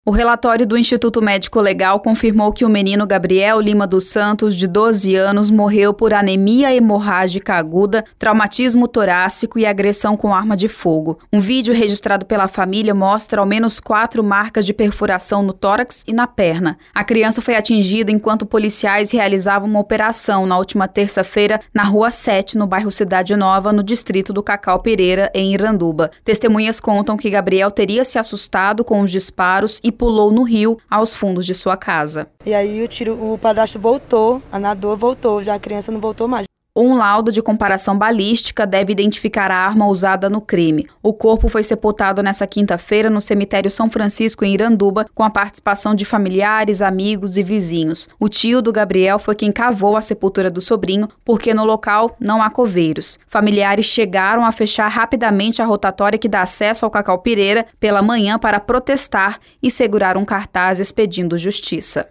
O relatório do Instituto Médico Legal confirmou que o menino Gabriel Lima dos Santos, de 12 anos, morreu por anemia hemorrágica aguda, traumatismo torácico e agressão com arma de fogo. Um vídeo registrado pela família mostra ao menos 4 marcas de perfuração no tórax e na perna. A criança foi atingida enquanto policiais realizavam uma operação na última terça-feira na Rua 7, no bairro Cidade Nova, no distrito do Cacau Pereira, em Iranduba. Testemunhas contam que Gabriel teria se assustado com os disparos e pulou no rio aos fundos de sua casa. E aí o padrasto voltou, a nadadora voltou, já a criança não voltou mais. Um laudo de comparação balística deve identificar a arma usada no crime. O corpo foi sepultado nesta quinta-feira no cemitério São Francisco, em Iranduba, com a participação de familiares, amigos e vizinhos. O tio do Gabriel foi quem cavou a sepultura do sobrinho, porque no local não há coveiros. Familiares chegaram a fechar rapidamente a rotatória que dá acesso ao Cacau Pereira pela manhã para protestar e seguraram cartazes pedindo justiça.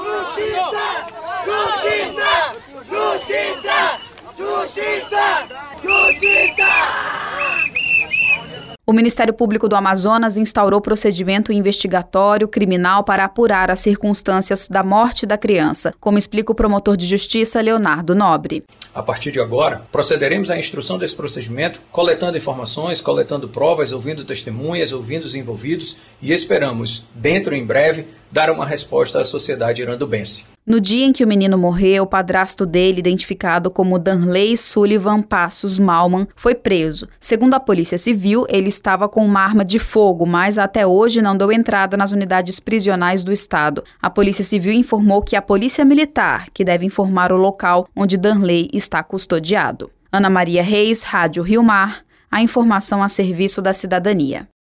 O Ministério Público do Amazonas instaurou procedimento investigatório criminal para apurar as circunstâncias da morte da criança, como explica o promotor de justiça Leonardo Nobre. A partir de agora, procederemos à instrução desse procedimento, coletando informações, coletando provas, ouvindo testemunhas, ouvindo os envolvidos e esperamos, dentro em breve, dar uma resposta à sociedade irandubense. No dia em que o menino morreu, o padrasto dele, identificado como Danley Sullivan Passos Malman, foi preso. Segundo a Polícia Civil, ele estava com uma arma de fogo, mas até hoje não deu entrada nas unidades prisionais do estado. A Polícia Civil informou que a Polícia Militar, que deve informar o local onde Danley está custodiado. Ana Maria Reis, Rádio Rio Mar, a informação a serviço da cidadania.